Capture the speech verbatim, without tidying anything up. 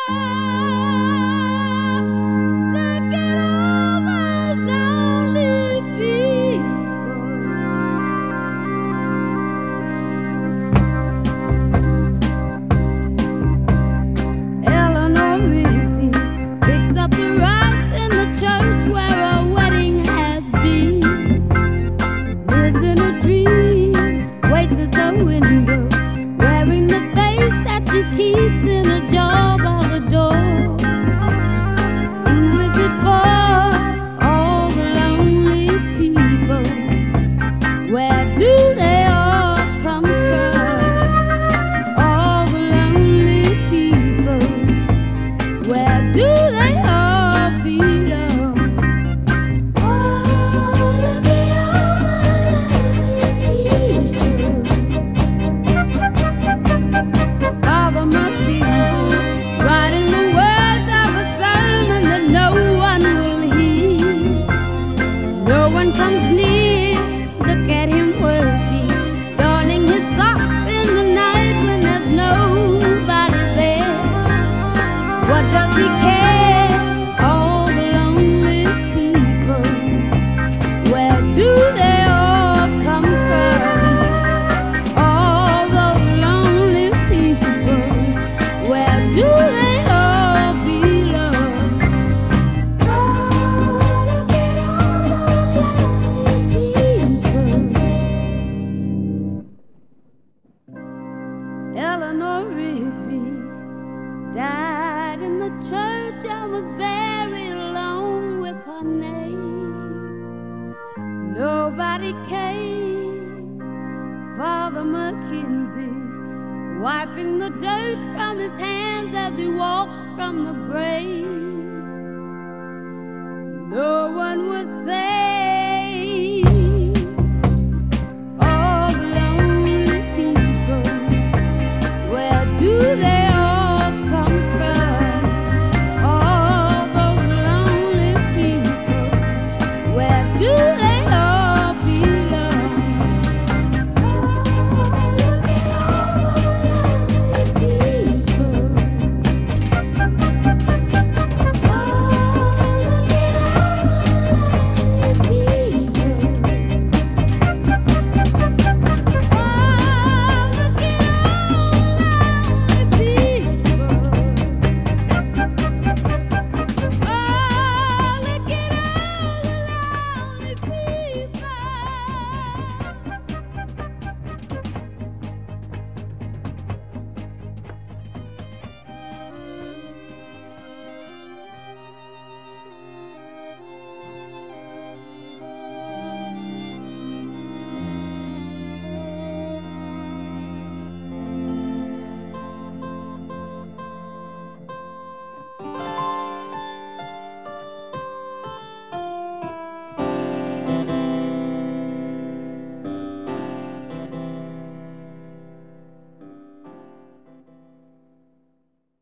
Look at all those lonely people. Eleanor Rigby picks up the rice in the church where a wedding has been. Lives in a dream, waits at the window, wearing the face that she keeps in a jar by the door. Who is it for? All the lonely people. Where do they all come from? All the lonely people. Where do they all belong? Oh, look at all the lonely people. Father Mackenzie, writing the words of a sermon that no one will hear. No one comes near. Look at him working, darning his socks in the night when there's nobody there. What does he care? All the lonely people. Where do they all come from? All those lonely people. Where do they all belong? Oh, look at all those lonely people. Eleanor Rigby died in the church and was buried alone with her name. Nobody came. Father Mackenzie wiping the dirt from his hands as he walks from the grave. No one was saying